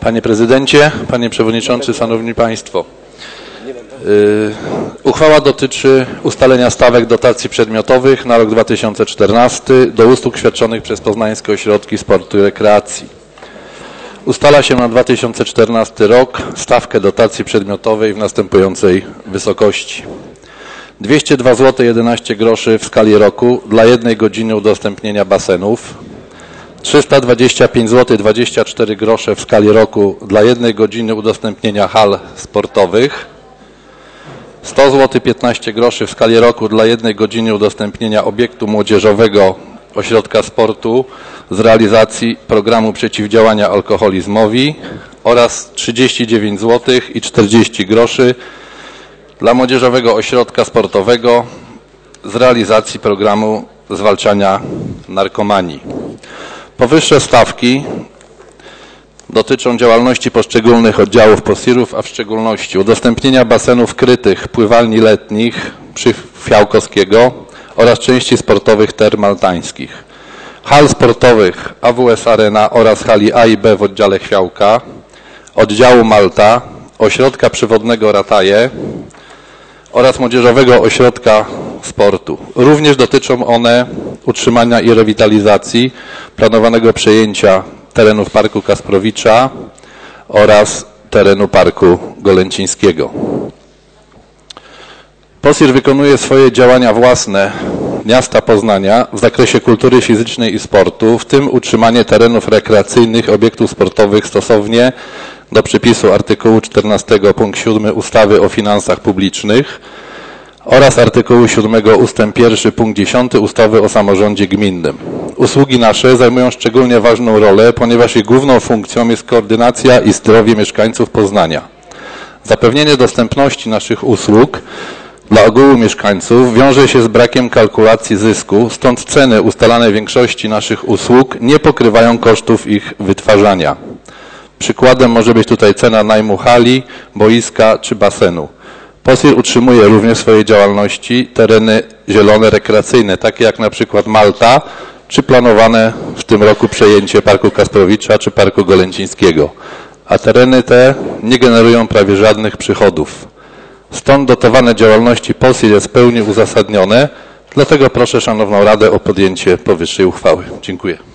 Panie Prezydencie, Panie Przewodniczący, Szanowni Państwo. Uchwała dotyczy ustalenia stawek dotacji przedmiotowych na rok 2014 do usług świadczonych przez poznańskie ośrodki sportu i rekreacji. Ustala się na 2014 rok stawkę dotacji przedmiotowej w następującej wysokości. 202 zł 11 groszy w skali roku dla 1 godziny udostępnienia basenów, 325 zł 24 grosze w skali roku dla 1 godziny udostępnienia hal sportowych, 100 zł 15 groszy w skali roku dla 1 godziny udostępnienia obiektu młodzieżowego ośrodka sportu z realizacji programu przeciwdziałania alkoholizmowi oraz 39 zł i 40 groszy dla młodzieżowego ośrodka sportowego z realizacji programu zwalczania narkomanii. Powyższe stawki dotyczą działalności poszczególnych oddziałów POSIR-ów, a w szczególności udostępnienia basenów krytych pływalni letnich przy Fiałkowskiego oraz części sportowych Term Maltańskich, hal sportowych AWS Arena oraz hali A i B w oddziale Chwiałka, oddziału Malta, ośrodka przewodnego Rataje oraz młodzieżowego ośrodka sportu. Również dotyczą one utrzymania i rewitalizacji planowanego przejęcia terenów Parku Kasprowicza oraz terenu Parku Golęcińskiego. POSIR wykonuje swoje działania własne miasta Poznania w zakresie kultury fizycznej i sportu, w tym utrzymanie terenów rekreacyjnych, obiektów sportowych stosownie do przepisu artykułu 14 punkt 7 ustawy o finansach publicznych oraz artykułu 7 ustęp 1 punkt 10 ustawy o samorządzie gminnym. Usługi nasze zajmują szczególnie ważną rolę, ponieważ ich główną funkcją jest koordynacja i zdrowie mieszkańców Poznania. Zapewnienie dostępności naszych usług dla ogółu mieszkańców wiąże się z brakiem kalkulacji zysku, stąd ceny ustalane w większości naszych usług nie pokrywają kosztów ich wytwarzania. Przykładem może być tutaj cena najmu hali, boiska czy basenu. POSIR utrzymuje również w swojej działalności tereny zielone, rekreacyjne, takie jak na przykład Malta, czy planowane w tym roku przejęcie Parku Kasprowicza czy Parku Golęcińskiego. A tereny te nie generują prawie żadnych przychodów. Stąd dotowane działalności POSIR jest w pełni uzasadnione, dlatego proszę Szanowną Radę o podjęcie powyższej uchwały. Dziękuję.